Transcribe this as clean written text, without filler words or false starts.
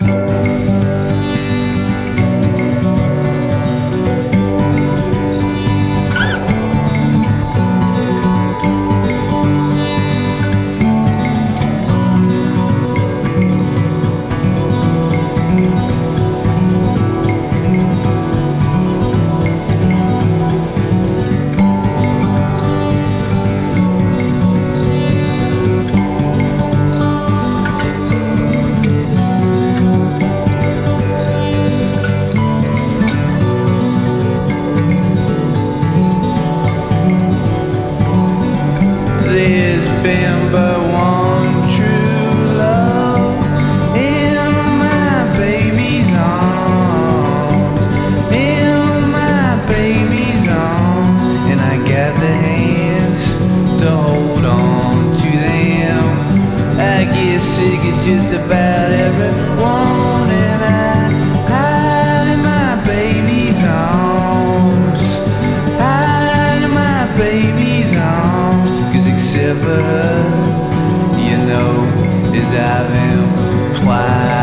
There's been but one true love in my baby's arms, in my baby's arms, and I got the hands to hold on to them. I get sick of just about everyone, and I hide in my baby's arms, hide in my baby's arms. Except for her, you know, as I've implied.